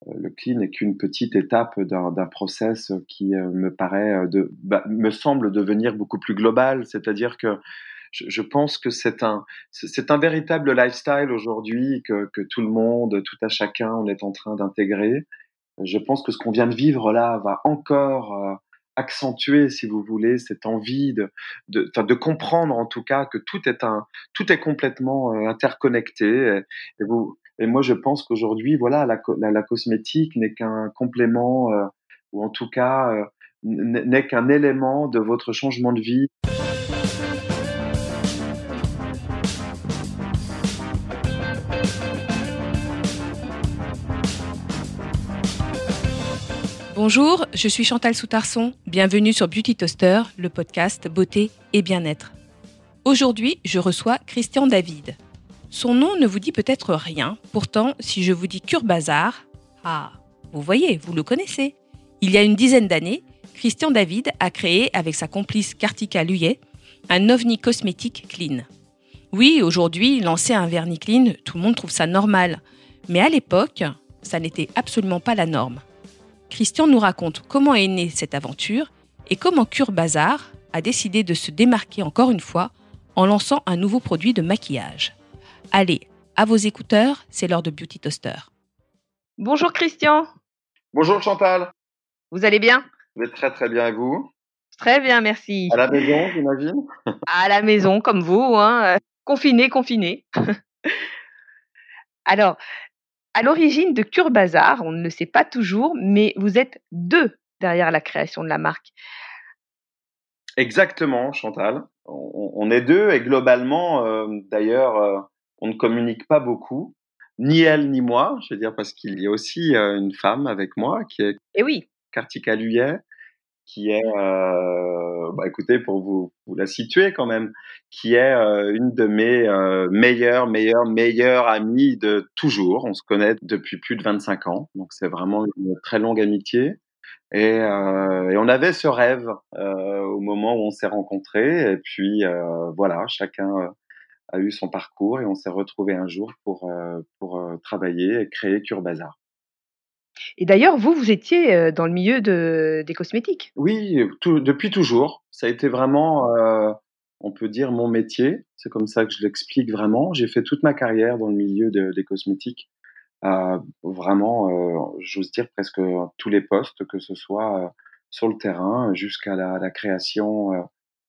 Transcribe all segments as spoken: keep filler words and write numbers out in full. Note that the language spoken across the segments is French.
le clean n'est qu'une petite étape d'un, d'un process qui euh, me paraît, de, bah, me semble devenir beaucoup plus global. C'est-à-dire que je, je pense que c'est un, c'est un véritable lifestyle aujourd'hui que, que tout le monde, tout à chacun, on est en train d'intégrer. Je pense que ce qu'on vient de vivre là va encore euh, accentuer, si vous voulez, cette envie de, de, enfin, de comprendre en tout cas que tout est un, tout est complètement euh, interconnecté. Et, et vous, et moi, je pense qu'aujourd'hui, voilà, la, la, la cosmétique n'est qu'un complément, euh, ou en tout cas euh, n'est n'est qu'un élément de votre changement de vie. Bonjour, je suis Chantal Soutarson. Bienvenue sur Beauty Toaster, le podcast beauté et bien-être. Aujourd'hui, je reçois Christian David. Son nom ne vous dit peut-être rien. Pourtant, si je vous dis Cure Bazar, ah, vous voyez, vous le connaissez. Il y a une dizaine d'années, Christian David a créé avec sa complice Kartika Luyet un ovni cosmétique clean. Oui, aujourd'hui, lancer un vernis clean, tout le monde trouve ça normal. Mais à l'époque, ça n'était absolument pas la norme. Christian nous raconte comment est née cette aventure et comment Cure Bazar a décidé de se démarquer encore une fois en lançant un nouveau produit de maquillage. Allez, à vos écouteurs, c'est l'heure de Beauty Toaster. Bonjour Christian. Bonjour Chantal. Vous allez bien? Je vais très très bien et vous? Très bien, merci. À la maison, j'imagine? À la maison, comme vous, hein, confiné, confiné. Alors, à l'origine de Cure Bazar, on ne le sait pas toujours, mais vous êtes deux derrière la création de la marque. Exactement, Chantal. On, on est deux et globalement, euh, d'ailleurs, euh, on ne communique pas beaucoup, ni elle ni moi, je veux dire, parce qu'il y a aussi euh, une femme avec moi qui est Eh oui. Kartika Luyet, qui est, euh, bah, écoutez, pour vous, vous la situer quand même, qui est euh, une de mes euh, meilleures, meilleures, meilleures amies de toujours. On se connaît depuis plus de vingt-cinq ans, donc c'est vraiment une très longue amitié. Et, euh, et on avait ce rêve euh, au moment où on s'est rencontrés. Et puis euh, voilà, chacun euh, a eu son parcours et on s'est retrouvés un jour pour euh, pour euh, travailler et créer Cure Bazar. Et d'ailleurs, vous, vous étiez euh, dans le milieu de, des cosmétiques. Oui, tout, depuis toujours. Ça a été vraiment, euh, on peut dire, mon métier. C'est comme ça que je l'explique vraiment. J'ai fait toute ma carrière dans le milieu de- des cosmétiques. Euh, vraiment, euh, j'ose dire presque tous les postes, que ce soit euh, sur le terrain jusqu'à la, la création, euh,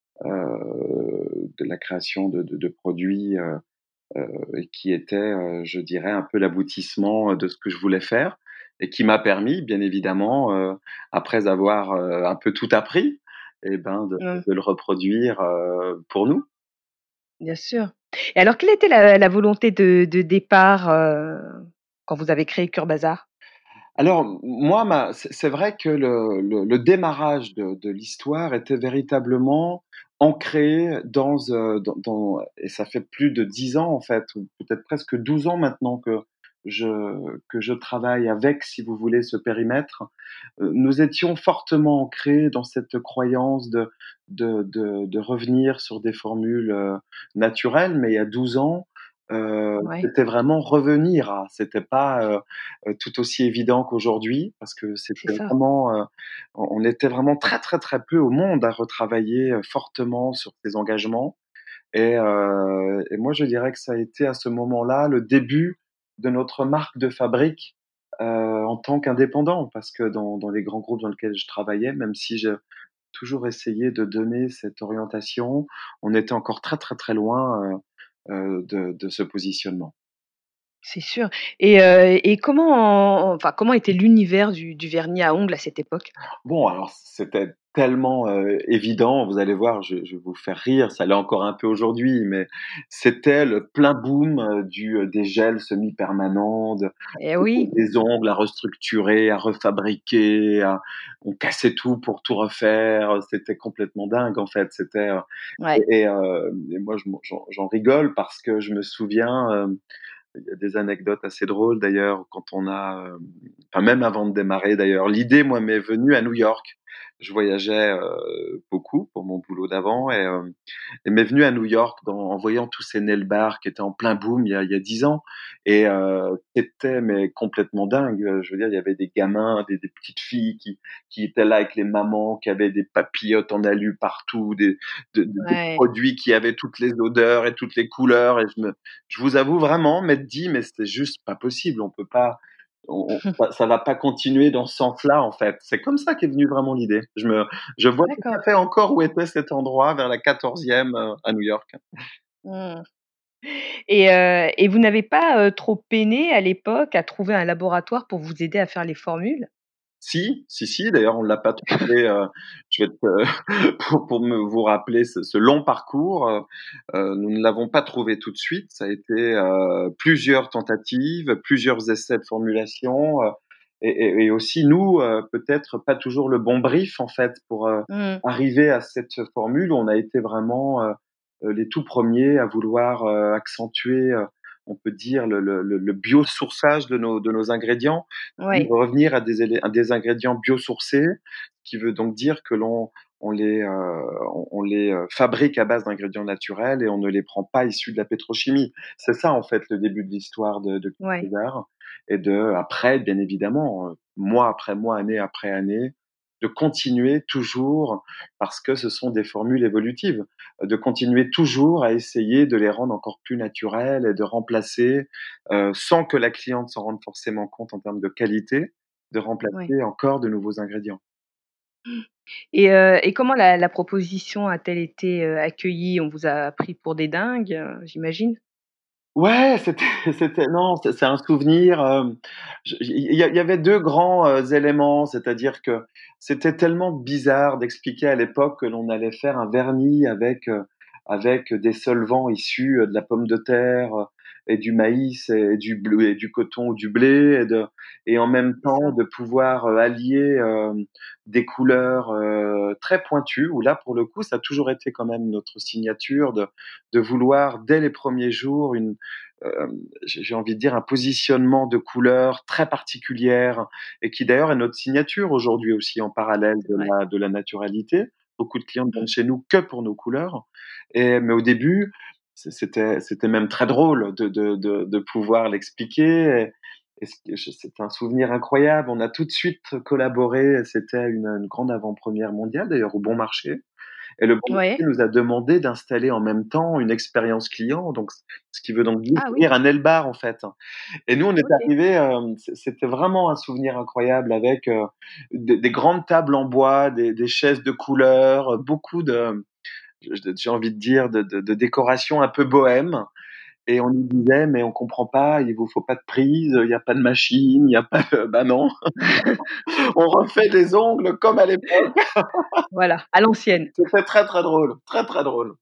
euh, de la création de, de, de produits euh, euh, et qui était, euh, je dirais, un peu l'aboutissement de ce que je voulais faire et qui m'a permis, bien évidemment, euh, après avoir euh, un peu tout appris, eh ben, de, Hum, de le reproduire euh, pour nous. bien sûr. Et alors, quelle était la, la volonté de, de départ euh, quand vous avez créé Cure Bazar? Alors, moi, ma, c'est c'est vrai que le, le, le démarrage de, de l'histoire était véritablement ancré dans, euh, dans, dans, et ça fait plus de dix ans en fait, ou peut-être presque douze ans maintenant que je, que je travaille avec, si vous voulez, ce périmètre. Euh, Nous étions fortement ancrés dans cette croyance de, de, de, de revenir sur des formules euh, naturelles, mais il y a douze ans, euh, Ouais, c'était vraiment revenir à, c'était pas euh, euh, tout aussi évident qu'aujourd'hui, parce que c'est c'était ça. vraiment, euh, on était vraiment très très très peu au monde à retravailler euh, fortement sur ces engagements. Et, euh, et moi, je dirais que ça a été à ce moment-là le début de notre marque de fabrique euh, en tant qu'indépendant, parce que dans, dans les grands groupes dans lesquels je travaillais, même si j'ai toujours essayé de donner cette orientation, on était encore très très très loin euh, euh, de, de ce positionnement. C'est sûr. Et, heu, et comment enfin, comment était l'univers du du vernis à ongles à cette époque? Bon, alors c'était tellement, heu, évident, vous allez voir, je je vais vous faire rire, ça l'est encore un peu aujourd'hui, mais c'était le plein boom, heu, du, heu, des gels semi-permanents, de Eh oui, des ongles à restructurer, à refabriquer, à on cassait tout pour tout refaire, c'était complètement dingue en fait, c'était, heu ouais. et et heu et moi je m'en j'en j'en rigole parce que je me souviens, hem, il y a des anecdotes assez drôles d'ailleurs quand on a, hem, enfin même avant de démarrer d'ailleurs. L'idée, moi, m'est venue à New York. Je voyageais euh, beaucoup pour mon boulot d'avant et, euh, et m'est venue à New York dans, en voyant tous ces nail bars qui étaient en plein boom il y a, il y a dix ans. Et euh, c'était mais complètement dingue. Je veux dire, il y avait des gamins, des, des petites filles qui, qui étaient là avec les mamans, qui avaient des papillotes en alu partout, des, de, de- des Ouais. produits qui avaient toutes les odeurs et toutes les couleurs. Et je me, je vous avoue vraiment m'être dit, mais c'était juste pas possible. On peut pas, on, on- ça, ça va pas continuer dans ce sens-là, en fait. C'est comme ça qu'est venue vraiment l'idée. Je me, je vois tout D'accord. à fait encore où était cet endroit, vers la quatorzième euh, à New York. Mmh. Et heu et vous n'avez pas, heu, trop peiné à l'époque à trouver un laboratoire pour vous aider à faire les formules? Si, si, si. D'ailleurs, on l'a pas trouvé. Euh, je vais te, pour, pour me vous rappeler ce, ce long parcours. Euh, euh, nous ne l'avons pas trouvé tout de suite. Ça a été euh, plusieurs tentatives, plusieurs essais de formulation, euh, et, et, et aussi nous, euh, peut-être pas toujours le bon brief en fait pour euh, Mmh. arriver à cette formule. On a été vraiment euh, euh, les tout premiers à vouloir euh, accentuer, euh, on peut dire, le, le, le le biosourçage de nos de nos ingrédients, Ouais, revenir à des, élé- à des ingrédients biosourcés, qui veut donc dire que l'on on les, euh, on, on les euh, fabrique à base d'ingrédients naturels et on ne les prend pas issus de la pétrochimie. C'est ça en fait le début de l'histoire de, de ouais, César. Et de après, bien évidemment, euh, mois après mois, année après année, de continuer toujours, parce que ce sont des formules évolutives, de continuer toujours à essayer de les rendre encore plus naturelles et de remplacer euh, sans que la cliente s'en rende forcément compte en termes de qualité, de ouais. remplacer encore de nouveaux ingrédients. Et heu et comment la la proposition a-t-elle été, heu, accueillie? On vous a pris pour des dingues, heu, j'imagine? Ouais, c'était c'était non, c'est c'est un souvenir, hem, je il y a il y avait deux grands, heu, éléments, c'est-à-dire que c'était tellement bizarre d'expliquer à l'époque que l'on allait faire un vernis avec, heu, avec des solvants issus, heu, de la pomme de terre, heu, et du maïs et du blé et du coton ou du blé et de et en même C'est temps ça. de pouvoir, heu, allier, hem, des couleurs, heu, très pointues où là, pour le coup, ça a toujours été quand même notre signature de de vouloir dès les premiers jours une euh, j'ai envie de dire, un positionnement de couleurs très particulière et qui d'ailleurs est notre signature aujourd'hui aussi en parallèle C'est de vrai. la, de la naturalité. Beaucoup de clients ne Mmh. viennent chez nous que pour nos couleurs. Et, mais au début, c'est- c'était, c'était même très drôle de, de, de, de pouvoir l'expliquer. Et, et c'est c'est un souvenir incroyable. On a tout de suite collaboré. C'était une, une grande avant-première mondiale, d'ailleurs, au Bon Marché. Et le bon Ouais. marché nous a demandé d'installer en même temps une expérience client, donc ce qui veut donc Ah oui, dire un L bar en fait. Et nous, on est OK. arrivés, euh, c- c'était vraiment un souvenir incroyable avec euh, des, des grandes tables en bois, des, des chaises de couleur, euh, beaucoup de, j'ai envie de dire, de, de, de décoration un peu bohème. Et on nous disait, mais on comprend pas, il vous faut pas de prise, il n'y a pas de machine, il n'y a pas de... Bah non, on refait des ongles comme à l'époque. Voilà, à l'ancienne. C'était très très drôle, très très drôle.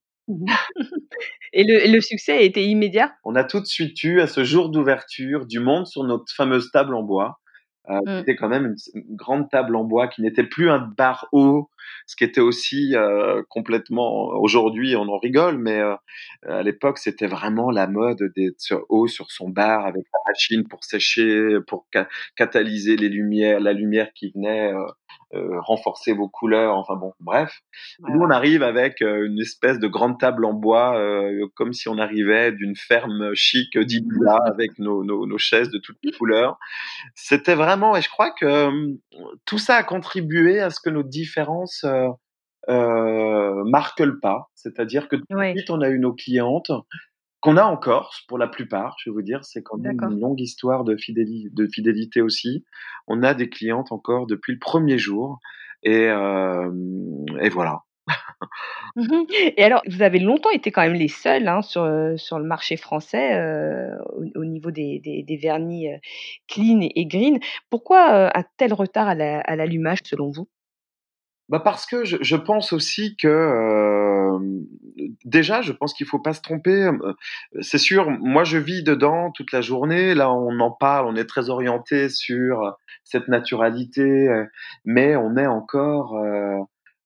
Et le et le succès a été immédiat? On a tout de suite eu, à ce jour d'ouverture, du monde sur notre fameuse table en bois. Euh, Mmh. C'était quand même une, une grande table en bois qui n'était plus un bar haut, ce qui était aussi euh, complètement. Aujourd'hui, on en rigole, mais euh, à l'époque, c'était vraiment la mode d'être sur- haut sur son bar avec la machine pour sécher, pour ca- catalyser les lumières, la lumière qui venait euh, euh, renforcer vos couleurs. Enfin bon, bref. Ouais, Nous, on ouais. arrive avec euh, une espèce de grande table en bois, euh, comme si on arrivait d'une ferme chic d'Ibiza avec nos, nos, nos chaises de toutes les couleurs. C'était vraiment, et je crois que euh, tout ça a contribué à ce que nos différences euh, euh, marquent le pas. C'est-à-dire que tout de Ouais, suite, on a eu nos clientes, qu'on a encore pour la plupart, je vais vous dire, c'est quand même d'accord. une longue histoire de, fidéli- de fidélité aussi. On a des clientes encore depuis le premier jour. Et, euh, et voilà. Mmh. Et alors, vous avez longtemps été quand même les seuls, hein, sur, heu, sur le marché français, heu, au au niveau des des des vernis, heu, clean et et green. Pourquoi, heu, un tel retard à la à l'allumage selon vous? Bah parce que je, je pense aussi que euh, déjà, je pense qu'il faut pas se tromper. Euh, C'est sûr, moi je vis dedans toute la journée. Là, on en parle, on est très orienté sur cette naturalité, euh, mais on est encore euh,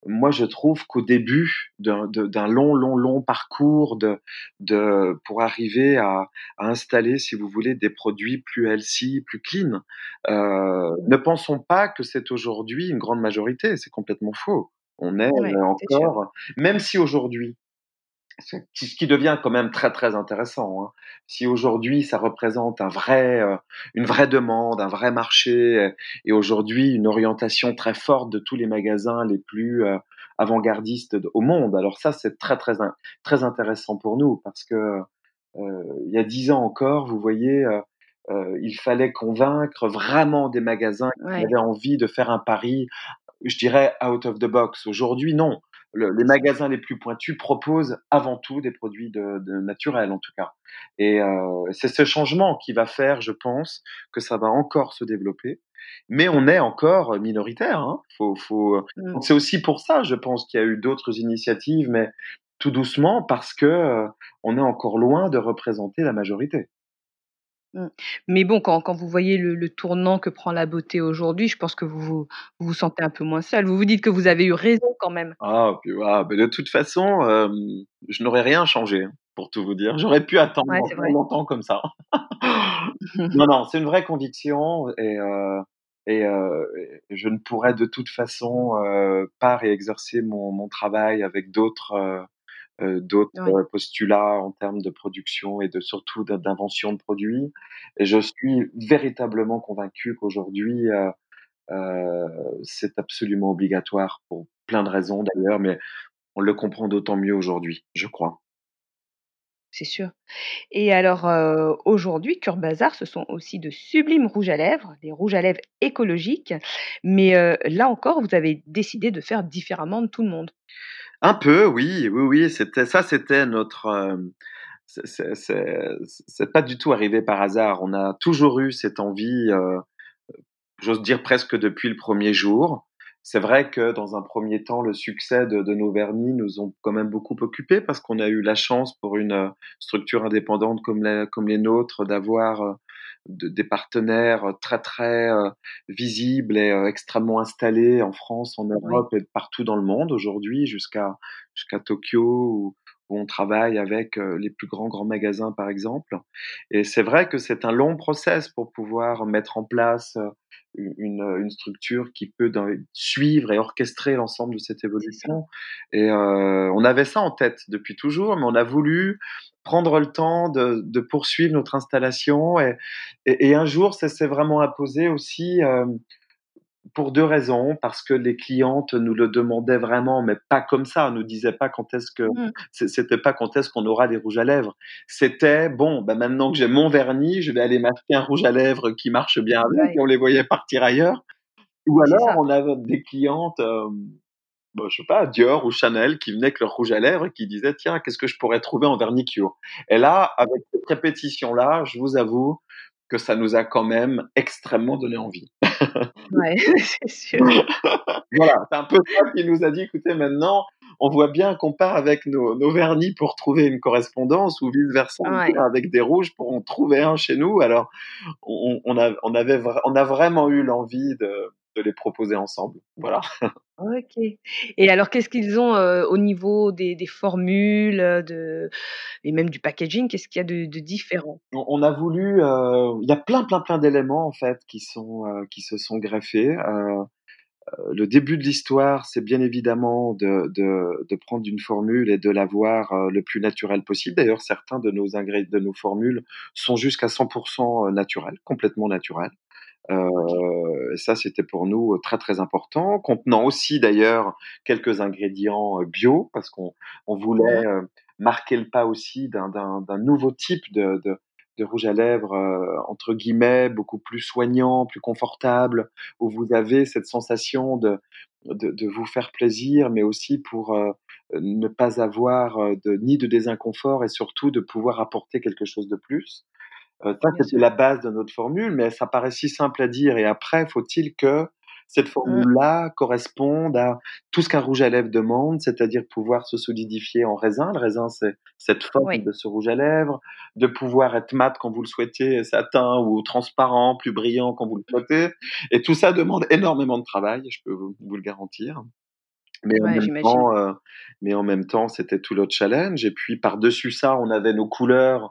moi, je trouve qu'au début d'un de d'un long, long, long parcours de de pour arriver à à installer, si vous voulez, des produits plus healthy, plus clean, heu, Mmh. ne pensons pas que c'est aujourd'hui une grande majorité, c'est complètement faux. On est, Ouais, heu, c'est sûr. encore même si aujourd'hui ce qui ce qui devient quand même très, très intéressant, hein. Si aujourd'hui ça représente un vrai, heu, une vraie demande, un vrai marché, heu et aujourd'hui une orientation très forte de tous les magasins les plus, heu, avant-gardistes d au monde. Alors ça, c'est très, très in très intéressant pour nous parce que, heu, il y a dix ans encore, vous voyez, heu heu, il fallait convaincre vraiment des magasins qui Ouais, avaient envie de faire un pari, je dirais out of the box. Aujourd'hui, non. Le les c'est ça. magasins les plus pointus proposent avant tout des produits de de naturels, en tout cas et heu, c'est ce changement qui va faire, je pense, que ça va encore se développer. Mais on est encore minoritaire, hein. Faut faut, Mmh. donc c'est aussi pour ça, je pense, qu'il y a eu d'autres initiatives, mais tout doucement parce que, heu, on est encore loin de représenter la majorité. Mmh. Mais bon, quand quand vous voyez le le tournant que prend la beauté aujourd'hui, je pense que vous vous vous vous sentez un peu moins seul. Vous vous dites que vous avez eu raison quand même. Ah, puis ah, beh, de toute façon, hem, je n'aurais rien changé, hein, pour tout vous dire. J'aurais pu attendre Ouais, c'est encore vrai. longtemps comme ça. Non, non, c'est une vraie conviction et heu et heu et je ne pourrais de toute façon, heu, pas réexercer mon mon travail avec d'autres, heu heu, d'autres, Ouais, heu, postulats en termes de production et de surtout d'in d'invention de produits et je suis véritablement convaincu qu'aujourd'hui, heu heu, c'est absolument obligatoire pour plein de raisons d'ailleurs, mais on le comprend d'autant mieux aujourd'hui, je crois. c'est sûr. Et alors, heu, aujourd'hui, Cure Bazar, ce sont aussi de sublimes rouges à lèvres, des rouges à lèvres écologiques. Mais, heu, là encore, vous avez décidé de faire différemment de tout le monde. Un peu, oui, oui, oui, c'était ça, c'était notre, hem, c'est c'est c'est c'est pas du tout arrivé par hasard. On a toujours eu cette envie, heu, j'ose dire presque depuis le premier jour. C'est vrai que dans un premier temps, le succès de de nos vernis nous ont quand même beaucoup occupés parce qu'on a eu la chance pour une, heu, structure indépendante comme la comme les nôtres d'avoir, heu, de des partenaires, très, très, heu, visibles et heu, extrêmement installés en France, en Oui, Europe et partout dans le monde aujourd'hui jusqu'à jusqu'à Tokyo où où on travaille avec, heu, les plus grands, grands magasins, par exemple et c'est vrai que c'est un long process pour pouvoir mettre en place, heu, u une, une structure qui peut dans suivre et orchestrer l'ensemble de cette c'est ça. évolution et heu, on avait ça en tête depuis toujours, mais on a voulu prendre le temps de de poursuivre notre installation et et et un jour, ça s'est vraiment imposé aussi, hem, pour deux raisons. Parce que les clientes nous le demandaient vraiment, mais pas comme ça, nous disaient pas quand est-ce que Mmh. c'est c'était pas quand est-ce qu'on aura des rouges à lèvres. C'était: «Bon, bah, maintenant que j'ai mon vernis, je vais aller m'acheter un rouge à lèvres qui marche bien avec» et Ouais, on les voyait partir ailleurs. Ou c'est alors ça. on avait des clientes, hem, bah, je sais pas, Dior ou Chanel qui venaient avec leur rouge à lèvres et qui disaient: «Tiens, qu'est-ce que je pourrais trouver en vernis Cure?» Et là, avec cette répétition-là, je vous avoue que ça nous a quand même extrêmement donné envie. Ouais, c'est sûr. Voilà, c'est un peu ça qui nous a dit: «Écoutez, maintenant, on voit bien qu'on part avec nos nos vernis pour trouver une correspondance ou vice versa, on Ouais. part avec des rouges pour en trouver un chez nous». Alors on on a on avait vra on a vraiment eu l'envie de de les proposer ensemble. Voilà. OK. Et alors qu'est-ce qu'ils ont, heu, au niveau des des formules, heu, de et même du packaging, qu'est-ce qu'il y a de de différent? On on a voulu, heu, il y a plein, plein, plein d'éléments en fait qui sont, heu, qui se sont greffés. Heu, le début de l'histoire, c'est bien évidemment de de de prendre une formule et de l'avoir, heu, le plus naturel possible. D'ailleurs, certains de nos ingré de nos formules sont jusqu'à cent pour cent naturels, complètement naturels. OK. Heu, ça, c'était pour nous très, très important, contenant aussi d'ailleurs quelques ingrédients, heu, bio parce qu'on on voulait, Mmh. heu, marquer le pas aussi d'un d'un d'un nouveau type de de de rouge à lèvres, heu, entre guillemets, beaucoup plus soignant, plus confortable, où vous avez cette sensation de de de vous faire plaisir, mais aussi pour, heu, ne pas avoir, heu, de ni de désinconfort et surtout de pouvoir apporter quelque chose de plus. Heu, ça, Bien c'était sûr. la base de notre formule, mais ça paraît si simple à dire et après, faut-il que cette Mmh. formule-là corresponde à tout ce qu'un rouge à lèvres demande, c'est-à-dire pouvoir se solidifier en raisin. Le raisin, c'est cette forme Oui, de ce rouge à lèvres, de pouvoir être mat quand vous le souhaitez, satin ou transparent, plus brillant quand vous le souhaitez et tout ça demande énormément de travail, je peux vous vous le garantir. Mais en Ouais, même j'imagine. temps, heu, mais en même temps, c'était tout le challenge et puis par-dessus ça, on avait nos couleurs,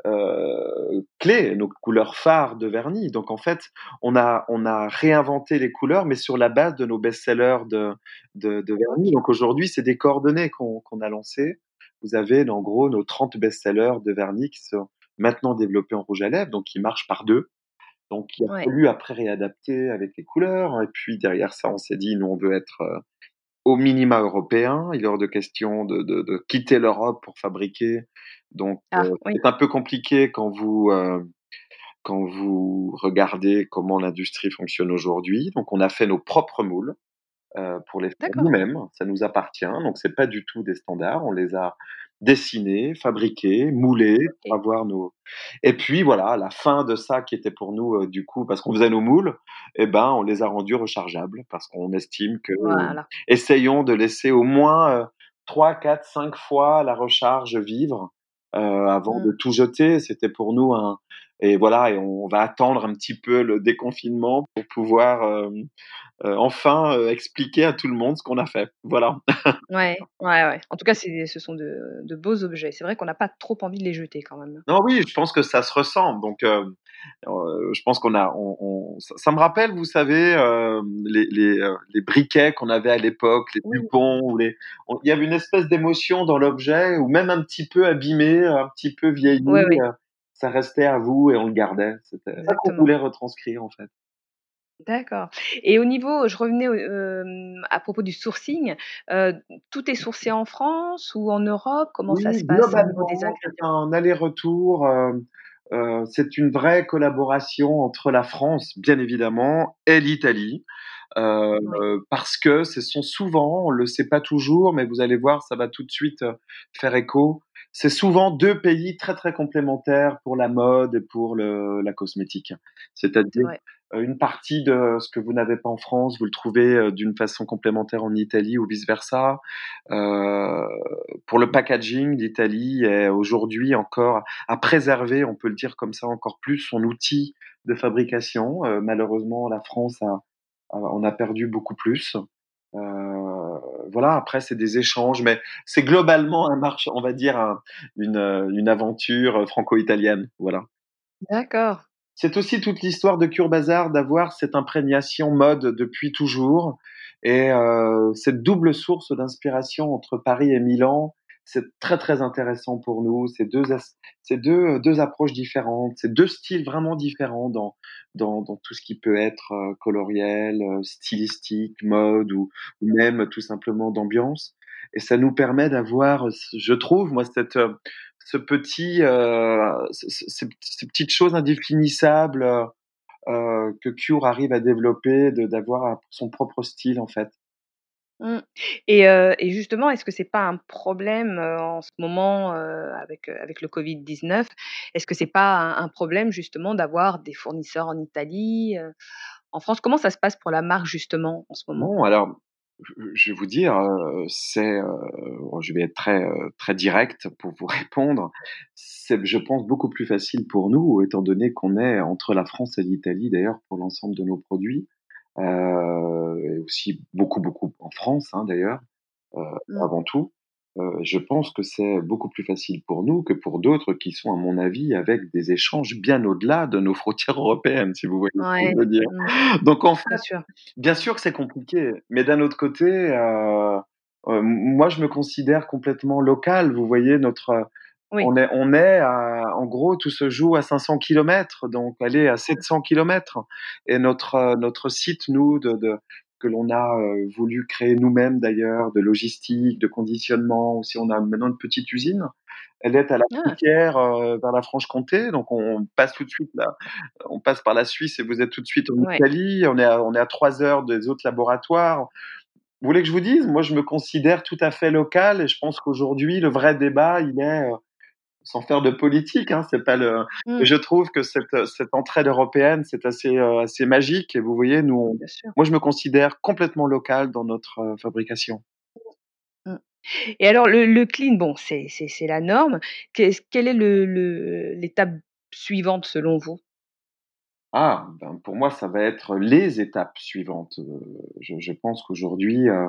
heu, clés, nos couleurs phares de vernis. Donc en fait, on a on a réinventé les couleurs, mais sur la base de nos best-sellers de de de vernis. OK. Donc aujourd'hui, c'est des coordonnées qu'on qu'on a lancées. Vous avez en gros nos trente best-sellers de vernis qui sont maintenant développés en rouge à lèvres, donc qui marchent par deux. Donc il a Ouais. fallu après réadapter avec les couleurs et puis derrière ça, on s'est dit: «Nous, on veut être, heu, au minima européen. Il est hors de question de de de quitter l'Europe pour fabriquer». Donc Ah heu, oui. c'est un peu compliqué quand vous, heu, quand vous regardez comment l'industrie fonctionne aujourd'hui. Donc on a fait nos propres moules, heu, pour les faire D'accord. nous-mêmes. Ça nous appartient, donc c'est pas du tout des standards. On les a dessinés, fabriqués, moulés pour OK. avoir nos et puis voilà, la fin de ça qui était pour nous, heu, du coup, parce qu'on faisait nos moules et ben, on les a rendus rechargeables parce qu'on estime que, heu, Voilà. essayons de laisser au moins, heu, trois-quatre-cinq fois la recharge vivre, heu, avant Mmh. de tout jeter. C'était pour nous un et voilà et on va attendre un petit peu le déconfinement pour pouvoir, hem, heu, enfin, heu, expliquer à tout le monde ce qu'on a fait. Voilà. Ouais, ouais, ouais. En tout cas, c'est ce sont de de beaux objets. C'est vrai qu'on n'a pas trop envie de les jeter quand même. Non, oui, je pense que ça se ressent donc heu heu, je pense qu'on a on on ça ça me rappelle, vous savez, hem, les les, heu, les briquets qu'on avait à l'époque, les Oui, Dupont ou les on il y avait une espèce d'émotion dans l'objet ou même un petit peu abîmé, un petit peu vieilli, ouais, ouais, heu, ça restait à vous et on le gardait. C'était ça qu'on exactement. voulait retranscrire, en fait. D'accord et au niveau je revenais au hem, à propos du sourcing, heu, tout est sourcé en France ou en Europe? Comment ça Oui, se passe au niveau des globalement, c'est ingrédients? un aller-retour, hem, heu, c'est une vraie collaboration entre la France, bien évidemment, et l'Italie. Oui, Heu, parce que ce sont souvent, on le sait pas toujours, mais vous allez voir, ça va tout de suite, heu, faire écho. C'est souvent deux pays très, très complémentaires pour la mode et pour le la cosmétique. c'est C'est-à-dire, vrai. heu, une partie de ce que vous n'avez pas en France, vous le trouvez, heu, d'une façon complémentaire en Italie ou vice versa. Heu, pour le packaging, l'Italie est aujourd'hui encore à préserver, on peut le dire comme ça, encore plus son outil de fabrication. Heu, malheureusement, la France a a on a perdu beaucoup plus. Heu, voilà, après c'est des échanges, mais c'est globalement un marche on va dire un une, heu, une aventure, franco-italienne, voilà. D'accord. C'est aussi toute l'histoire de Cure Bazar d'avoir cette imprégnation mode depuis toujours et heu, cette double source d'inspiration entre Paris et Milan, c'est très, très intéressant pour nous. C'est deux as c'est deux, heu, deux approches différentes, c'est deux styles vraiment différents dans dans dans tout ce qui peut être, heu, coloriel, heu, stylistique, mode ou ou même tout simplement d'ambiance et ça nous permet d'avoir, heu, ce je trouve moi cette, heu, ce petit, heu, ce ce ces ces petites choses indéfinissables, heu heu, que Cure arrive à développer, de d'avoir un son propre style, en fait. Mmh et heu et justement, est-ce que c'est pas un problème, heu, en ce moment, heu, avec, heu, avec le covid dix-neuf? Est-ce que c'est pas un un problème justement d'avoir des fournisseurs en Italie, heu, en France? Comment ça se passe pour la marque justement en ce moment? Non, alors, je je vais vous dire, heu, c'est, heu, je vais être très, heu, très direct pour vous répondre. C'est, je pense, beaucoup plus facile pour nous, étant donné qu'on est entre la France et l'Italie, d'ailleurs, pour l'ensemble de nos produits, heu et aussi beaucoup, beaucoup en France, hein, d'ailleurs. heu, Mmh. avant tout. Heu, je pense que c'est beaucoup plus facile pour nous que pour d'autres qui sont, à mon avis, avec des échanges bien au-delà de nos frontières européennes, si vous voyez ce que Ouais. je veux dire. Mmh. Donc en fait, Bien sûr. bien sûr que c'est compliqué, mais d'un autre côté, heu heu, moi je me considère complètement local. Vous voyez notre, Oui. on est on est à en gros, tout se joue à cinq cents kilomètres, donc allez, à sept cents kilomètres et notre, heu, notre site, nous, de de que l'on a, heu, voulu créer nous-mêmes d'ailleurs, de logistique, de conditionnement, aussi on a maintenant une petite usine. Elle est à la Ah! frontière, heu, vers la Franche-Comté, donc on passe tout de suite là, on passe par la Suisse et vous êtes tout de suite en Ouais. Italie. On est à on est à trois heures des autres laboratoires. Vous voulez que je vous dise? Moi, je me considère tout à fait local et je pense qu'aujourd'hui, le vrai débat, il est, heu sans faire de politique, hein, c'est pas le. Mmh. Je trouve que cette, cette entraide européenne, c'est assez, heu, assez magique et vous voyez, nous, on Bien sûr. moi, je me considère complètement local dans notre, heu, fabrication. Mmh et alors le le clean, bon, c'est c'est c'est la norme. Qu'est-ce quelle est le le l'étape suivante selon vous? Ah, ben, pour moi, ça va être les étapes suivantes. Heu, je je pense qu'aujourd'hui, heu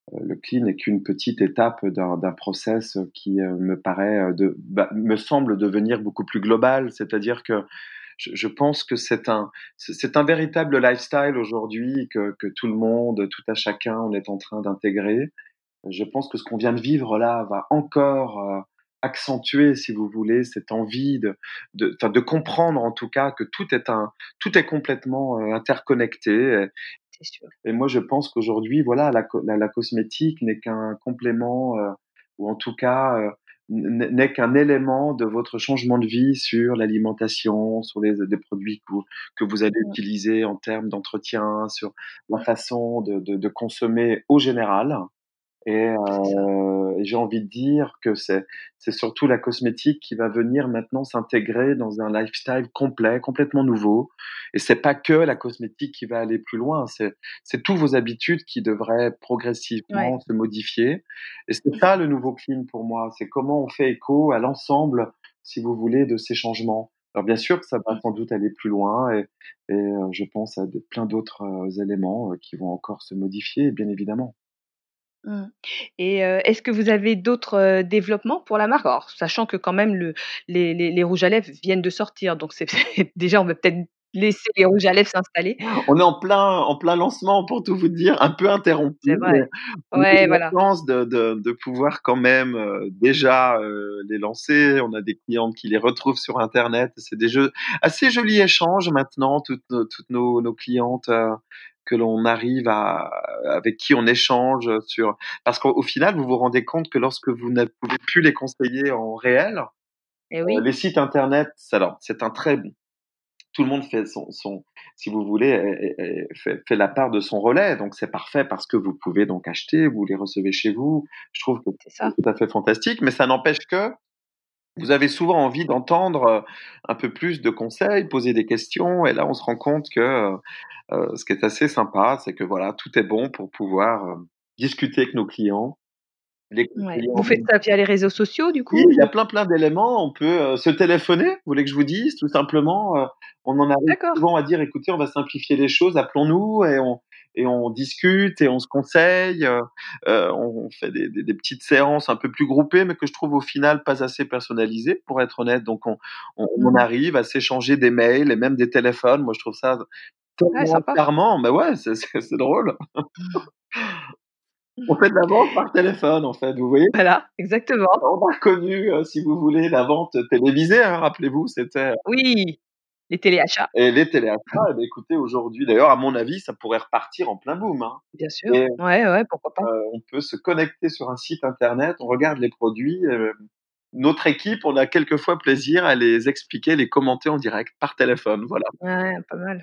Heu, le clean n'est qu'une petite étape d'un d'un process qui, heu, me paraît, heu, de bah, me semble devenir beaucoup plus global. C'est-à-dire que je je pense que c'est un c'est c'est un véritable lifestyle aujourd'hui que que tout le monde, tout à chacun, on est en train d'intégrer. Je pense que ce qu'on vient de vivre là va encore, heu, accentuer, si vous voulez, cette envie de de enfin, de comprendre en tout cas que tout est un tout est complètement, heu, interconnecté et C'est sûr. et moi je pense qu'aujourd'hui, voilà, la co la la cosmétique n'est qu'un complément, heu, ou en tout cas, heu, n n'est qu'un élément de votre changement de vie sur l'alimentation, sur les des produits que vous que vous allez Mmh. utiliser en termes d'entretien, sur la façon de de de consommer au général. Et, C'est ça. heu, et j'ai envie de dire que c'est c'est surtout la cosmétique qui va venir maintenant s'intégrer dans un lifestyle complet, complètement nouveau. Et c'est pas que la cosmétique qui va aller plus loin, c'est c'est tous vos habitudes qui devraient Ouais. progressivement se modifier. Et c'est ça le nouveau clean pour moi, c'est comment on fait écho à l'ensemble, si vous voulez, de ces changements. Alors bien sûr que ça va Mmh. sans doute aller plus loin et et heu, je pense à des plein d'autres, heu, éléments, heu, qui vont encore se modifier, bien évidemment. Mmh. Et heu, est-ce que vous avez d'autres, heu, développements pour la marque? Alors sachant que quand même le les les les rouges à lèvres viennent de sortir, donc c'est déjà on va peut-être laisser les rouges à lèvres s'installer. On est en plein en plein lancement pour tout vous dire, un peu interrompu, C'est mais vrai. on a eu Ouais, la voilà. chance de de de pouvoir quand même, heu, déjà, heu, les lancer. On a des clientes qui les retrouvent sur internet. C'est des jeux assez jolis échanges maintenant, toutes nos toutes nos nos clientes, heu, que l'on arrive à avec qui on échange, sur parce qu'au au final, vous vous rendez compte que lorsque vous ne pouvez plus les conseiller en réel, Et heu, oui. les sites internet, c'est alors c'est un très tout le monde fait son son si vous voulez, est est est fait fait la part de son relais, donc c'est parfait parce que vous pouvez donc acheter, vous les recevez chez vous. Je trouve que C'est c'est ça. tout à fait fantastique, mais ça n'empêche que vous avez souvent envie d'entendre, heu, un peu plus de conseils, poser des questions et là on se rend compte que, heu heu, ce qui est assez sympa, c'est que voilà, tout est bon pour pouvoir, heu, discuter avec nos clients. Les Ouais. clients Vous faites ça via les réseaux sociaux du oui, coup il y a ou? plein, plein d'éléments. On peut, heu, se téléphoner, vous voulez que je vous dise? Tout simplement, heu, on en arrive D'accord. souvent à dire: «Écoutez, on va simplifier les choses, appelons-nous» et on et on discute et on se conseille, heu heu, on fait des des des petites séances un peu plus groupées, mais que je trouve au final pas assez personnalisées, pour être honnête. Donc on on on en Mmh. arrive à s'échanger des mails et même des téléphones. Moi, je trouve ça Ouais, tellement sympa. charmant. Mais ouais, c'est c'est c'est drôle. On fait de la vente par téléphone, en fait, vous voyez? Voilà, exactement. On a connu, heu, si vous voulez, la vente télévisée, hein, rappelez-vous, c'était Oui, les téléachats, et les téléachats, eh beh, écoutez, aujourd'hui d'ailleurs, à mon avis, ça pourrait repartir en plein boom, hein bien sûr. et Ouais, ouais, pourquoi pas. heu, on peut se connecter sur un site internet, on regarde les produits, heu, notre équipe, on a quelquefois plaisir à les expliquer, les commenter en direct par téléphone, voilà. Ouais, pas mal.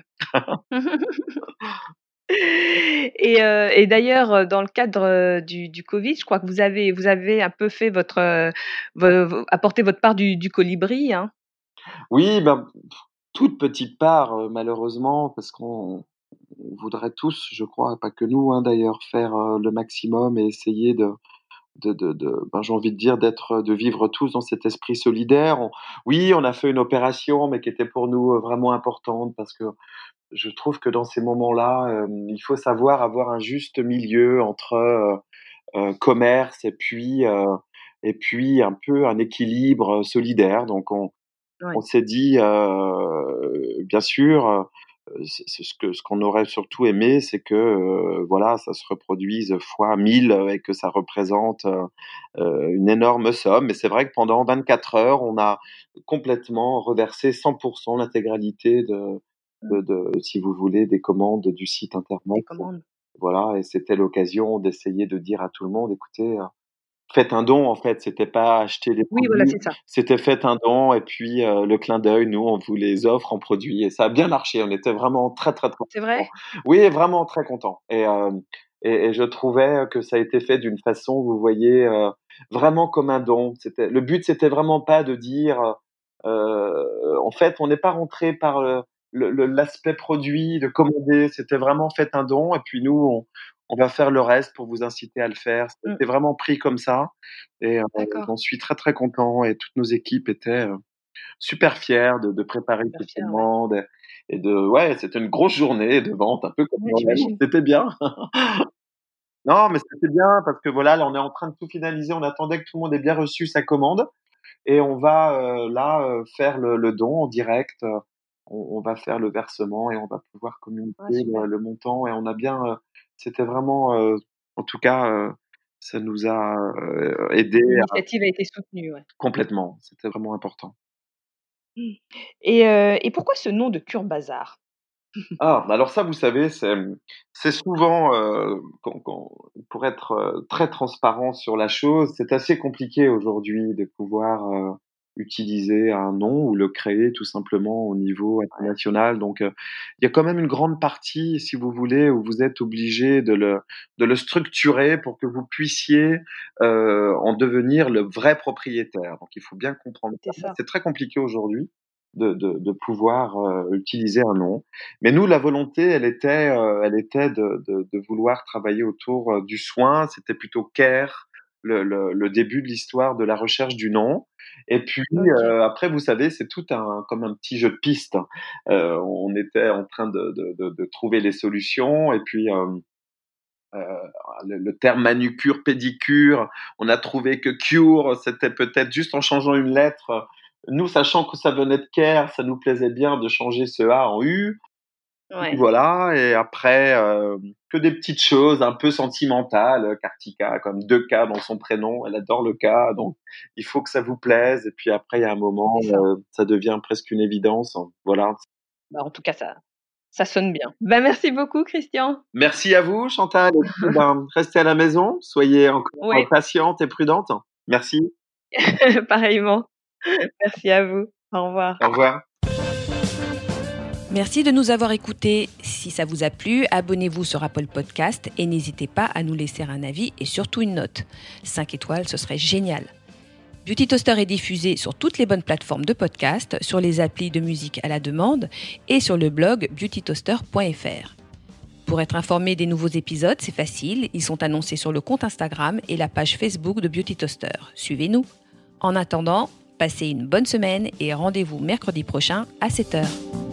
Et heu et d'ailleurs, heu, dans le cadre, heu, du du covid, je crois que vous avez vous avez un peu fait votre, heu, vo vo apporté votre part du du colibri, hein? Oui, ben, toute petite part, heu, malheureusement, parce qu'on on voudrait tous, je crois, pas que nous, hein, d'ailleurs, faire, heu, le maximum et essayer de de de de ben, j'ai envie de dire d'être, de vivre tous dans cet esprit solidaire. On oui, on a fait une opération, mais qui était pour nous, heu, vraiment importante parce que je trouve que dans ces moments-là, hem, il faut savoir avoir un juste milieu entre, heu heu, commerce et puis, heu et puis un peu un équilibre, heu, solidaire. Donc on on Ouais. s'est dit, heu, bien sûr, heu, c'est c'est ce que ce qu'on aurait surtout aimé, c'est que, heu, voilà, ça se reproduise fois mille, heu et que ça représente, heu heu, une énorme somme. Mais c'est vrai que pendant vingt-quatre heures, on a complètement reversé cent l'intégralité de Mmh. de de si vous voulez, des commandes du site Des internet. commandes. Voilà et c'était l'occasion d'essayer de dire à tout le monde: «Écoutez, heu, faites un don», en fait, c'était pas acheter des Oui, voilà, produits, c'est ça. c'était faites un don et puis, heu, le clin d'œil, nous, on vous les offre en produits et ça a bien marché. On était vraiment très, très, très C'est contents. vrai? Oui, vraiment très contents et hem et et je trouvais que ça a été fait d'une façon, vous voyez, heu, vraiment comme un don. C'était le but, c'était vraiment pas de dire, heu en fait, on n'est pas rentré par, heu, le le l'aspect produit, de commander. C'était vraiment faites un don et puis nous, on on va faire le reste pour vous inciter à le faire. Mmh. C'était vraiment pris comme ça et heu, D'accord. j'en suis très, très content et toutes nos équipes étaient, heu, super fières de de préparer Super ces fier, ouais. commandes et et de ouais, c'était une grosse journée de vente, un peu comme Ouais, Noël. j'imagine. C'était bien. Non, mais c'était bien parce que voilà, là, on est en train de tout finaliser. On attendait que tout le monde ait bien reçu sa commande et on va euh, là euh, faire le, le don en direct. Euh, On, on va faire le versement et on va pouvoir communiquer Ah le, super. le montant. Et on a bien, euh, c'était vraiment, euh, en tout cas, euh, ça nous a euh, aidé L'initiative a été soutenue, ouais. complètement. C'était vraiment important. Mmh. Et heu et pourquoi ce nom de Cure Bazar? Ah, bah alors ça, vous savez, c'est, mmh, c'est souvent, heu, quand quand pour être, heu, très transparent sur la chose, c'est assez compliqué aujourd'hui de pouvoir, heu, utiliser un nom ou le créer tout simplement au niveau Ouais, international. Donc, heu, il y a quand même une grande partie, si vous voulez, où vous êtes obligé de le de le structurer pour que vous puissiez, heu, en devenir le vrai propriétaire. Donc il faut bien comprendre c'est ça. ça. C'est très compliqué aujourd'hui de de de pouvoir, heu, utiliser un nom. Mais nous, la volonté, elle était, heu, elle était de de de vouloir travailler autour, heu, du soin. C'était plutôt care, le le le début de l'histoire de la recherche du nom et puis, OK. heu, après, vous savez, c'est tout un comme un petit jeu de pistes. Heu, on était en train de de de de trouver les solutions et puis, hem, heu, le le terme manucure, pédicure, on a trouvé que cure, c'était peut-être juste en changeant une lettre. Nous, sachant que ça venait de care, ça nous plaisait bien de changer ce A en U. Ouais. Voilà et après, hem, que des petites choses un peu sentimentales, heu, Kartika comme deux K dans son prénom, elle adore le K, donc il faut que ça vous plaise et puis après il y a un moment, C'est ça. heu, ça devient presque une évidence, hein. Voilà. Bah, en tout cas, ça ça sonne bien. Bah, merci beaucoup Christian. Merci à vous Chantal et puis, ben, restez à la maison, soyez encore, heu, Oui, patiente et prudente. Merci, pareillement. Merci à vous. Au revoir. au revoir. Merci de nous avoir écoutés. Si ça vous a plu, abonnez-vous sur Apple Podcast et n'hésitez pas à nous laisser un avis et surtout une note. cinq étoiles, ce serait génial. Beauty Toaster est diffusé sur toutes les bonnes plateformes de podcast, sur les applis de musique à la demande et sur le blog beauty toaster point f r. Pour être informé des nouveaux épisodes, c'est facile, ils sont annoncés sur le compte Instagram et la page Facebook de Beauty Toaster. Suivez-nous. En attendant, passez une bonne semaine et rendez-vous mercredi prochain à sept heures.